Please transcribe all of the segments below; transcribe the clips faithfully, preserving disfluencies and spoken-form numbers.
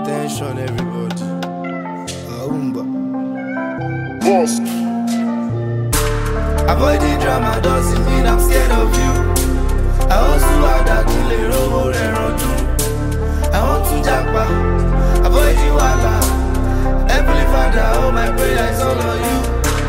Attention everybody. Aumba. Boss. Avoiding drama doesn't mean I'm scared of you. I also had a killer over and I want to japa. Avoiding wala. Heavenly Father, all my prayer is all on you.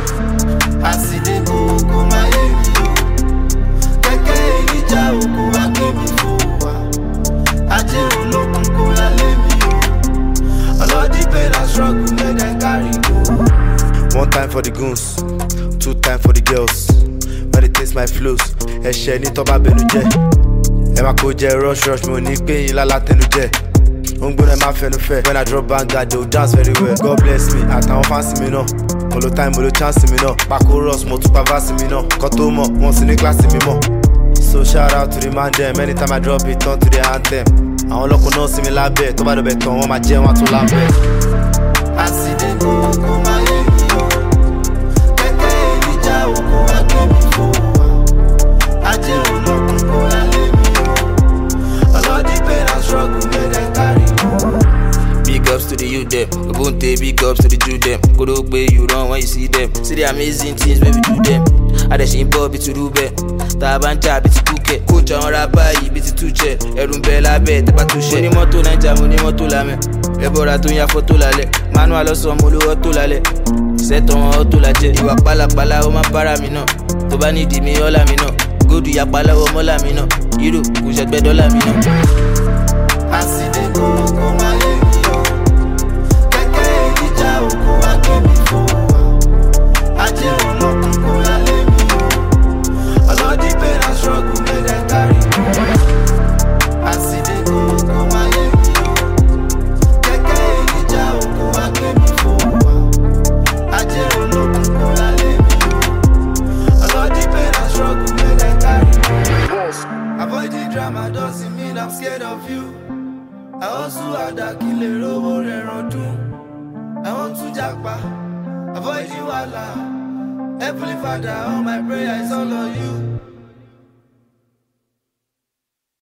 I see the go my ego. Keke Elija oku akemi fuwa. Aje olokun ko ya lemi o. All the pain and struggle make them carry go. One time for the goons, two time for the girls. When they taste my flows, ẹ̀ṣẹ̀ ní tó bá bẹnu jẹ́. Ẹ máa kó jẹ rush rush mo ní pé yín lálá tẹnu jẹ. Ó ń gbóná ẹ máa fẹnu fẹ́. When I drop banger they will dance very well. God bless me àtàwọn fáǹsì mi náà. Mo lo time mo lo chance mi náà. Paco Ross mo tún pa verse mi náà. Kọ́ tó mọ̀ wọ́n sì ní kíláàsì mi mọ̀. So shout out to the man dem. Anytime I drop it turn to the anthem. Àwọn ọlọ́kùn náà sí mi lábẹ́. Tó bá dọ̀bẹ̀ tán wọ́n máa jẹ́ wọn tún lábẹ́. Àsìdé kókó máa yé mi o. Kẹ̀kẹ́ Elija òkú akẹ́mi fòwà. Ajé olókùn kó yá lé mi o. Ọlọ́dí pain and struggle make them carry go. Big ups to the youth them, Ubuntu, big ups to the Jew them. Kodo way you run when you see them. See the amazing things when we do them. Adeshi Bobby to Rube, Tabanja biti Kuke, Coach on Rabai biti Tuche, Erumbela be Tapa Tuche. Money moto Nanja, money moto lame. Ebora tunya foto lale, Manual oso mulu oto lale. Set on oto laje, Iwa pala pala o ma para mi no. Toba ni di mi ola mi no. Go do ya pala o mola mi no. Iru kujet be dola mi no. Aside go go ma ye mi o. Keke Elija oku akemi fòwà. Ajé olókun kó yá lé mi o. Ọlọ́dí pain and struggle make them carry go. Aside go go ma ye mi o. Keke Elija oku akemi fòwà. Ajé olókun kó yá lé mi o. Ọlọ́dí pain and struggle make them carry go. Boss. Avoiding drama doesn't mean I'm scared of you. I also had a killer over and I want to japa. Avoiding wala. Heavenly Father, all my prayer is all on you.